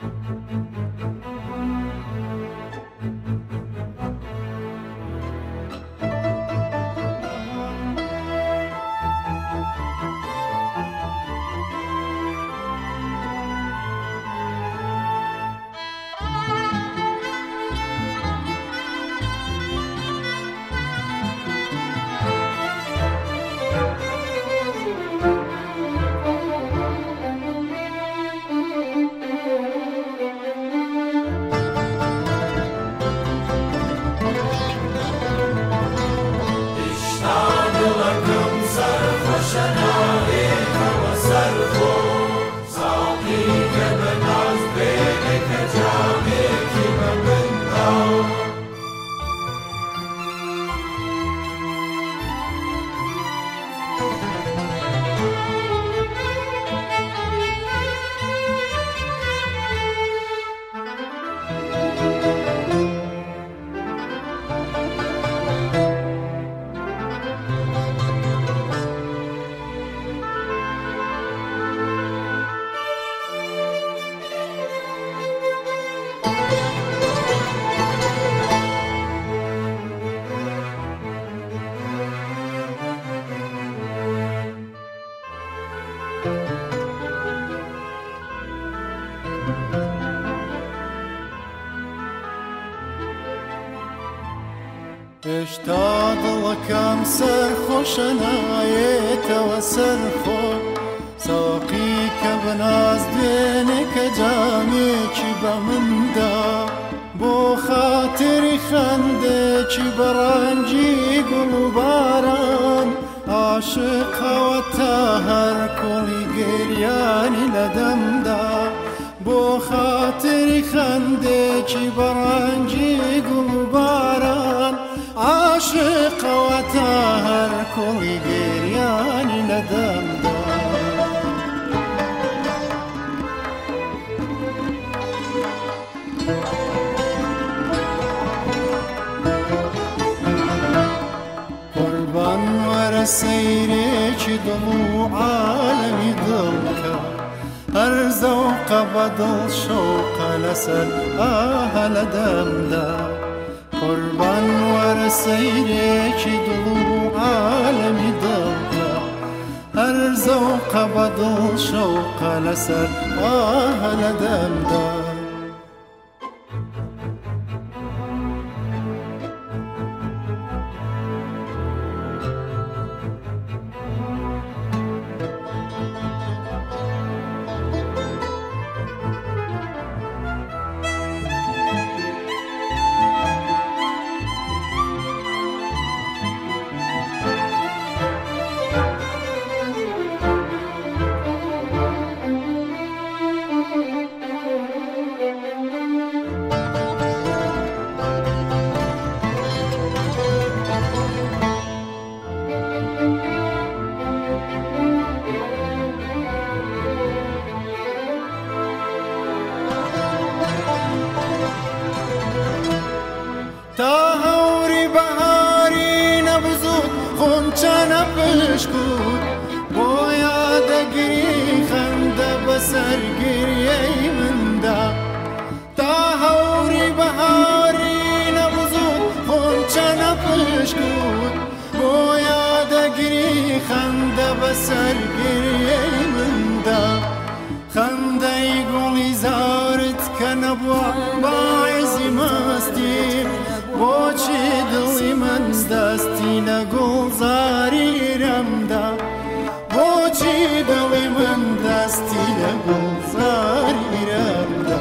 هێشتا دڵەکەم سەرخۆشە نایێتەوە سەرخۆ ساقی کە بەناز دوێنێ کە جامێکی بە مندا بۆ خاتری خەندێکی بەڕەنگی گوڵ و باران عاشقەوە تا هەر کۆڵی گریانی لە دەمدا بۆ خاتری خەندێکی بەڕەنگی گوڵ و باران عاشقەوە تا هەر کۆڵی گریانی لە دەمدا قوربان وەرە سەیرێکی دڵ و عالەمی دڵکە هەر زەوقە بە دڵ شەوقە لەسەر ئاهە لە دەمدا قوربان وەرە سەیرێکی دڵ و عالەمی دڵکە هەر زەوقە بە دڵ شەوقە لەسەر ئاهە لە دەمدا تا هەوری بەهاری نەبزوود خۆنچە نەپشکوت بۆ یادەگری خەندە بەسەر گریەی مندا تا هەوری بەهاری نەبزوود خۆنچە نەپشکوت بۆ یادەگری خەندە بەسەر گریەی مندا خەندەی گوڵی زارت کە نەبووە باعزی مەستی بۆچی دڵی من دەستی لە گوڵزاری رەمدا بۆچی دڵی من دەستی لە گوڵزاری رەمدا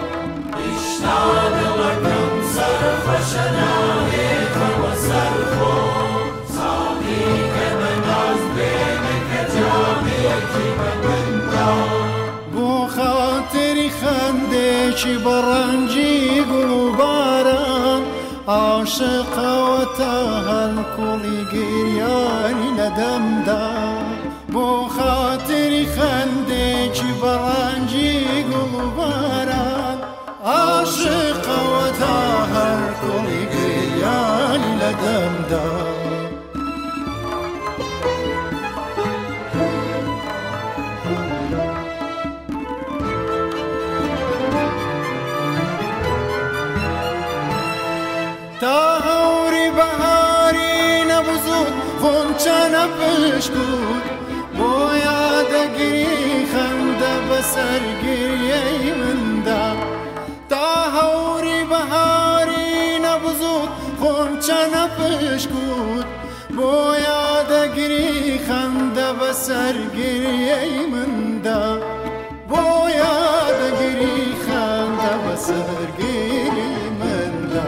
هێشتا دڵەکەم سەرخۆشە ناوێتەوە سەرخۆ ساقی کە بەناز بێنێ کە جامێکی بە مندا بۆ خاتری خەندێکی بەڕەنگی گوڵ و باران عاشقەوە تا هەر کۆڵی گریانی لە دەمدا بۆ خاتری خەندێکی بەڕەنگی گوڵ و باران عاشقەوە تا هەر کۆڵی گریانی لە دەمدا تا هەوری بەهاری نەبزوود خۆنچە نەپشکوت بۆ یادەگیری خەندە بەسەر گریەی مندا تا هەوری بەهاری نەبزوود خۆنچە نەپشکوت بۆ یادەگیری خەندە بەسەر گریەی مندا بۆ یادەگیری خەندە بەسەر گریەی مندا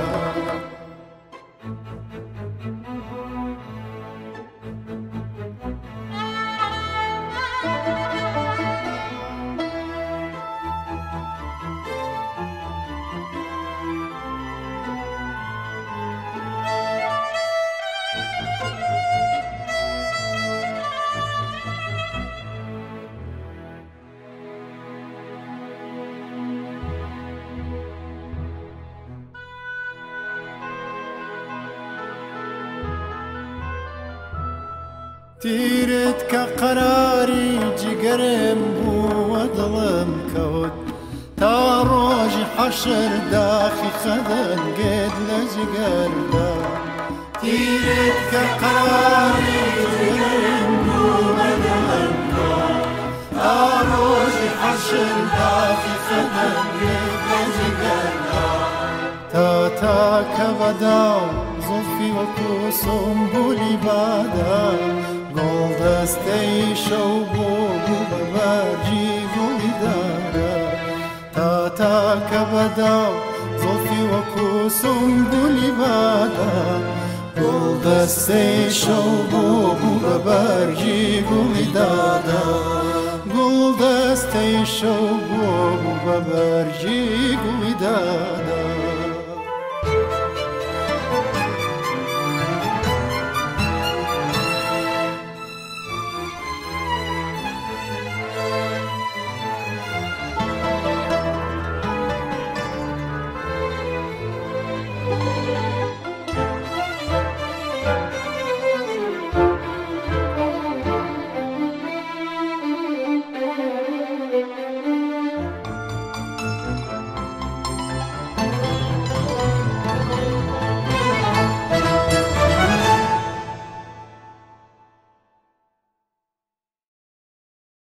تیرت کە قەراری جگەرم بووە دڵم کەوت تا ڕۆژی حەشر داخی خەدەنگێت لە جگەردا تیرت کە قەراری جگەرم بووە دڵم کەوت تا ڕۆژی حەشر داخی خەدەنگێت لە جگەردا تا کە بەداو زولفی وەکو سۆمبولی بادا گۆڵ دەستەی شەو بۆ بوو بە بەرگی گوڵی دارە تا کە بەداو زۆڵفی وەکو سۆمبولی بادا گۆڵ دەستەی شەو بۆ بوو بە بەرگی گوڵی دادا گوڵ دەستەی شەو بۆ بوو بە بەرگی گوڵی دادا